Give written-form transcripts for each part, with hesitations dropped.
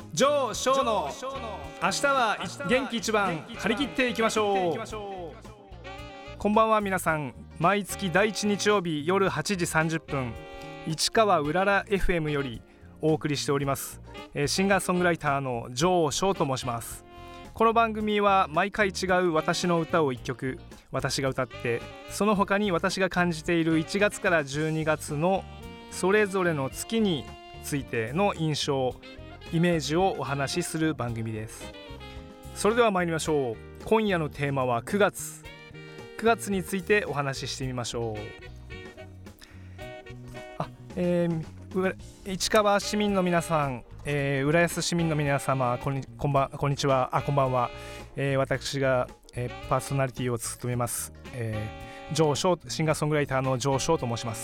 ジョー・ショーの明日は元気一番張り切っていきましょう。こんばんは皆さん。毎月第1日曜日夜8時30分市川うらら FM よりお送りしております。シンガーソングライターのジョー・ショーと申します。この番組は毎回違う私の歌を1曲私が歌って、その他に私が感じている1月から12月のそれぞれの月についての印象イメージをお話しする番組です。それでは参りましょう。今夜のテーマは9月についてお話ししてみましょう。市川市民の皆さん、浦安市民の皆様、こんにちは、こんばんは。私が、パーソナリティを務めます、ジョー・ショー、シンガーソングライターのジョー・ショーと申します。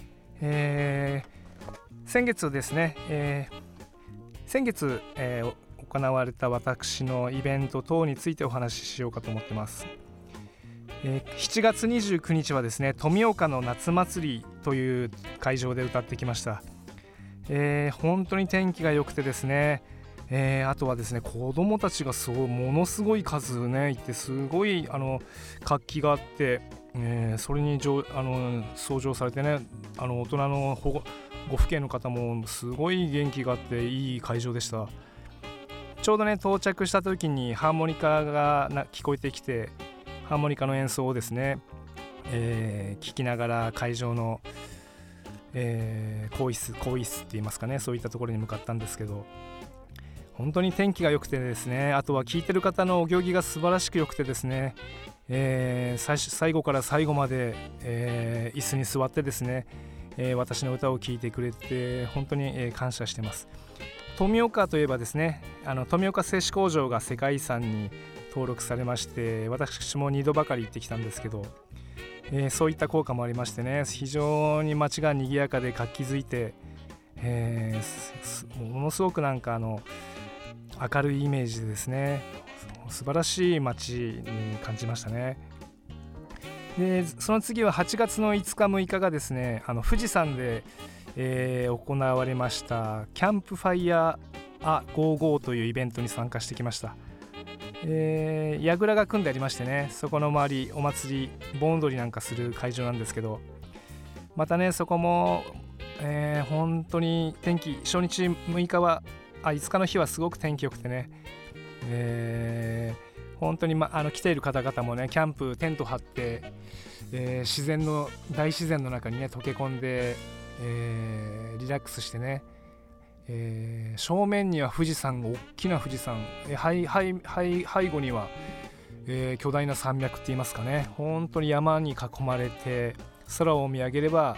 先月ですね、行われた私のイベント等についてお話ししようかと思ってます。7月29日はですね、富岡の夏祭りという会場で歌ってきました。本当に天気が良くてですね、あとはですね、子どもたちがものすごい数ねいて、すごい活気があって、それに登場されてね、大人のご父兄の方もすごい元気があっていい会場でした。ちょうどね到着した時にハーモニカが聞こえてきて、ハーモニカの演奏をですね、聞きながら会場の、更衣室って言いますかね、そういったところに向かったんですけど、本当に天気が良くてですね、あとは聴いてる方のお行儀が素晴らしく良くてですね、最後から最後まで、椅子に座ってですね、私の歌を聴いてくれて本当に、感謝してます。富岡といえばですね、富岡製紙工場が世界遺産に登録されまして、私も2度ばかり行ってきたんですけど、そういった効果もありましてね、非常に街が賑やかで活気づいて、ものすごく明るいイメージでですね、素晴らしい街に感じましたね。でその次は8月の5日6日がですね、富士山で、行われましたキャンプファイヤー55というイベントに参加してきました。櫓が組んでありましてね、そこの周りお祭り盆踊りなんかする会場なんですけど、またねそこも、本当に天気、初日5日の日はすごく天気良くてね、本当に、来ている方々もねキャンプテント張って、大自然の中にね溶け込んで、リラックスしてね、正面には大きな富士山、背後には、巨大な山脈って言いますかね、本当に山に囲まれて、空を見上げれば、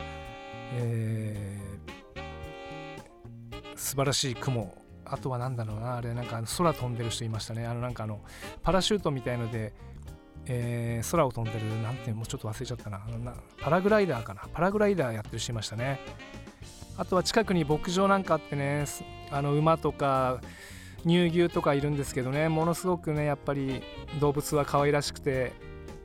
素晴らしい雲、あとはなんだろうな、あれ空飛んでる人いましたね。パラシュートみたいので、空を飛んでるもうちょっと忘れちゃったな、パラグライダーやってる人いましたね。あとは近くに牧場なんかあってね、馬とか乳牛とかいるんですけどね、ものすごくねやっぱり動物は可愛らしくて、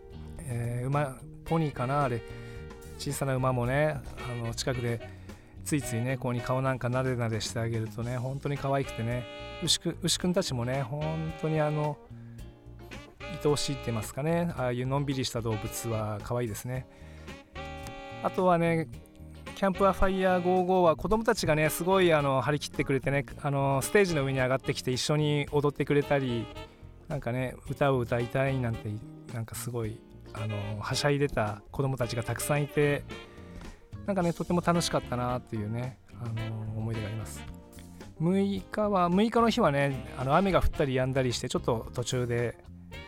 ポニーかな、あれ小さな馬もね近くでついついねここに顔なんかなでなでしてあげるとね、本当に可愛くてね、牛くんたちもね本当に愛おしいって言いますかね、ああいうのんびりした動物は可愛いですね。あとはねキャンプファイヤー55は子どもたちがねすごい張り切ってくれてね、ステージの上に上がってきて一緒に踊ってくれたり、歌を歌いたいなんてすごいはしゃいでた子どもたちがたくさんいて、とても楽しかったなっていうね思い出があります。6日の日はね雨が降ったり止んだりして、ちょっと途中で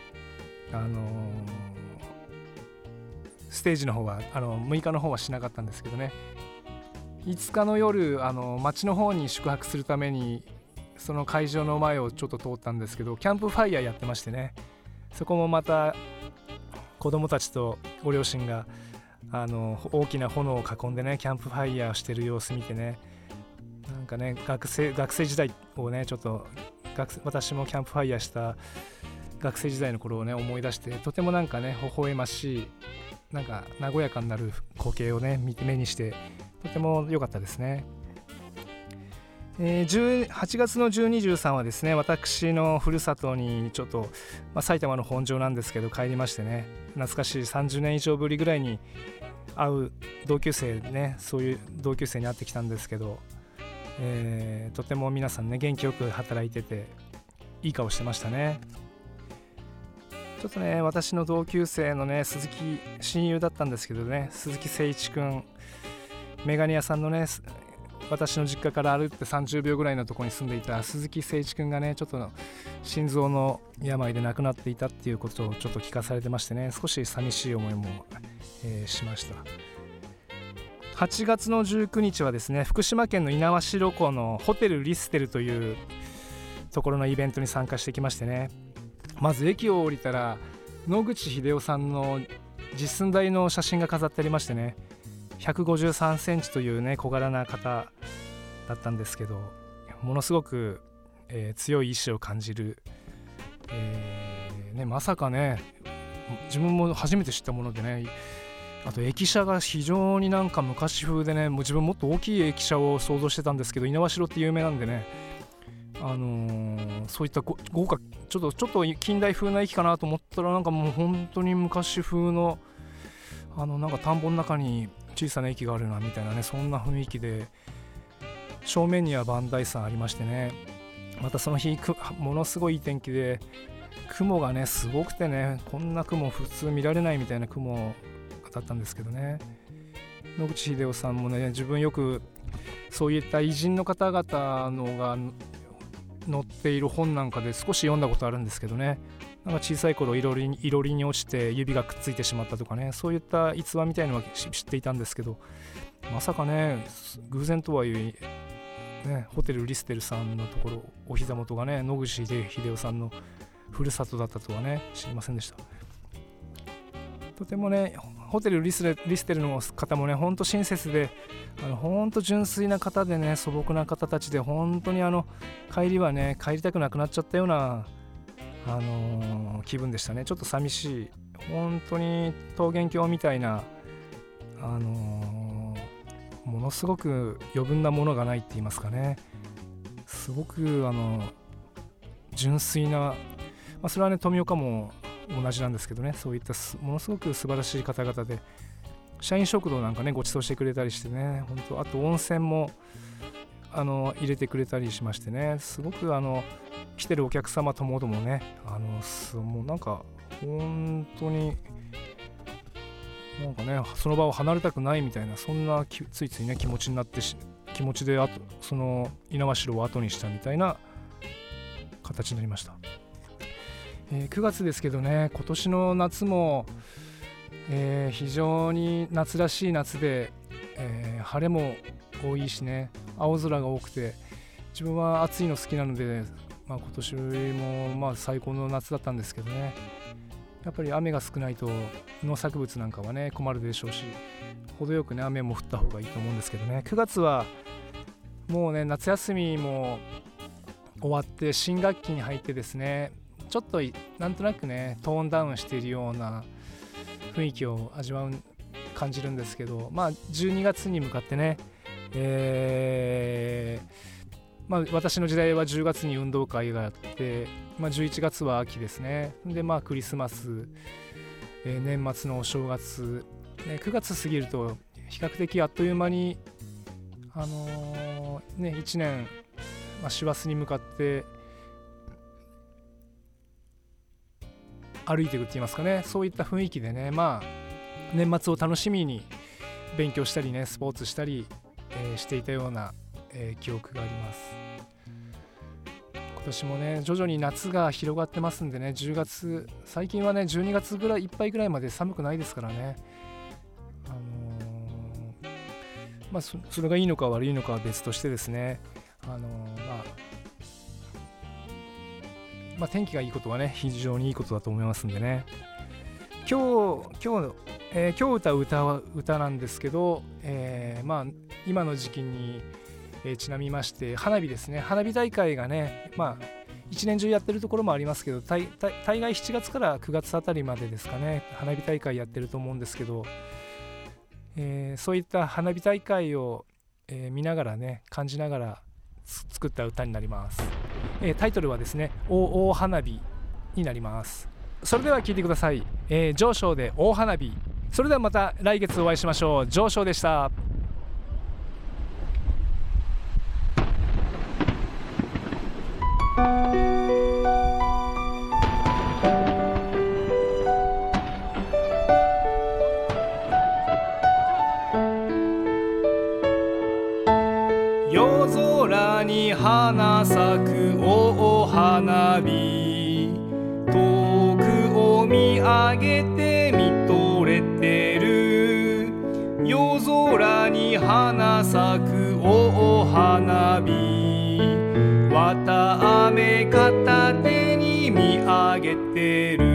ステージの方は6日の方はしなかったんですけどね、5日の夜町の方に宿泊するためにその会場の前をちょっと通ったんですけど、キャンプファイヤーやってましてね、そこもまた子供たちとご両親が大きな炎を囲んでねキャンプファイヤーしてる様子見てね、学生時代をねちょっと私もキャンプファイヤーした学生時代の頃をね思い出して、とても微笑ましい和やかになる光景をね目にして、とても良かったですね。 8月の12、13はですね、私のふるさとにちょっと、埼玉の本庄なんですけど帰りましてね、懐かしい30年以上ぶりぐらいに会う同級生ね、そういう同級生に会ってきたんですけど、とても皆さんね元気よく働いてていい顔してましたね。ちょっとね、私の同級生のね鈴木、親友だったんですけどね、鈴木誠一くん、メガネ屋さんのね、私の実家から歩いて30秒ぐらいのところに住んでいた鈴木誠一くんがね、ちょっと心臓の病で亡くなっていたっていうことをちょっと聞かされてましてね、少し寂しい思いも、しました。8月の19日はですね、福島県の猪苗代湖のホテルリステルというところのイベントに参加してきましてね、まず駅を降りたら野口英世さんの実寸大の写真が飾ってありましてね、153センチというね小柄な方だったんですけど、ものすごく、強い意志を感じる、まさかね、自分も初めて知ったものでね、あと駅舎が非常になんか昔風でね、もう自分もっと大きい駅舎を想像してたんですけど、猪苗代って有名なんでね、そういった豪華、ちょっと近代風な駅かなと思ったら、なんかもう本当に昔風のなんか田んぼの中に小さな駅があるなみたいなね、そんな雰囲気で、正面には磐梯山ありましてね、またその日ものすごいいい天気で、雲がねすごくてね、こんな雲普通見られないみたいな雲だったんですけどね、野口英世さんもね、自分よくそういった偉人の方々のが載っている本なんかで少し読んだことあるんですけどね、なんか小さい頃いろりに落ちて指がくっついてしまったとかね、そういった逸話みたいなのは知っていたんですけど、まさかね偶然とはいえね、ホテルリステルさんのところ、お膝元がね野口英世さんのふるさとだったとはね知りませんでした。とてもね、ホテルリステルの方もね、ほんと親切で、ほんと純粋な方でね、素朴な方たちで、本当に帰りはね、帰りたくなくなっちゃったような、気分でしたね。ちょっと寂しい、本当に桃源郷みたいな、ものすごく余分なものがないって言いますかね、すごく純粋な、それはね富岡も同じなんですけどね、そういったものすごく素晴らしい方々で、社員食堂なんかねご馳走してくれたりしてね、本当、あと温泉も入れてくれたりしましてね、すごく来てるお客様ともどもね、もうなんか本当になんかね、その場を離れたくないみたいな、そんなついついね気持ちでその猪苗代を後にしたみたいな形になりました。9月ですけどね、今年の夏も、非常に夏らしい夏で、晴れも多いしね、青空が多くて、自分は暑いの好きなので、今年も最高の夏だったんですけどね、やっぱり雨が少ないと農作物なんかはね困るでしょうし、程よくね雨も降った方がいいと思うんですけどね、9月はもうね夏休みも終わって新学期に入ってですね、ちょっとなんとなくねトーンダウンしているような雰囲気を感じるんですけど、12月に向かってね、私の時代は10月に運動会があって、11月は秋ですね。でクリスマス、年末のお正月、9月過ぎると比較的あっという間に1年、師走に向かって歩いていくって言いますかね、そういった雰囲気でね、年末を楽しみに勉強したりね、スポーツしたり、していたような、記憶があります。今年もね徐々に夏が広がってますんでね、10月、最近はね12月ぐらいいっぱいぐらいまで寒くないですからね、それがいいのか悪いのかは別としてですね、天気がいいことはね非常にいいことだと思いますんでね、今日歌う歌なんですけど、今の時期に、ちなみまして花火ですね、花火大会がね、一年中やってるところもありますけど、大概7月から9月あたりまでですかね、花火大会やってると思うんですけど、そういった花火大会を、見ながらね感じながら作った歌になります。タイトルはですね大花火になります。それでは聴いてください。上昇で大花火。それではまた来月お会いしましょう。上昇でした。夜空に花咲く大花火、遠くを見上げて見とれてる。夜空に花咲く大花火、綿あめ片手に見上げてる。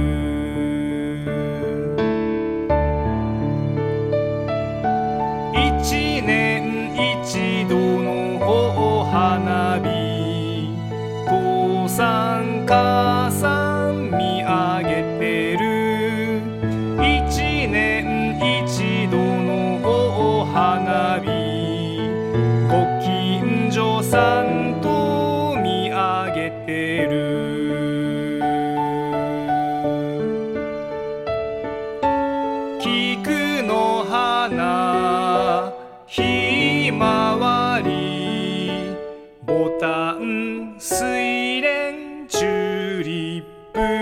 一年一度の大花火、父さん母さん見上げてる。一年一度の大花火、ご近所さんと見上げてる。菊の花ひまわり、ボタン睡蓮チューリッ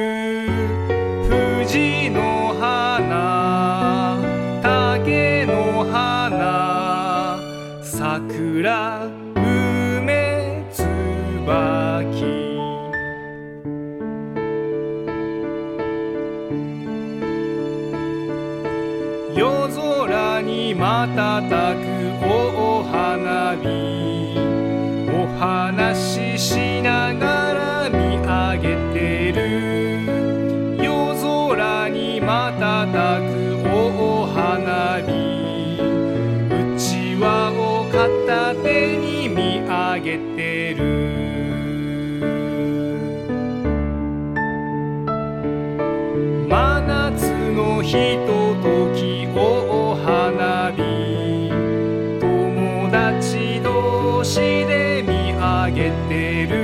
プ、藤の花竹の花、桜梅椿。夜空に瞬く大花火、お話ししながら見上げてる。夜空に瞬く大花火、うちわを片手に見上げてる。真夏のひととき大花火、友達同士で見上げてる。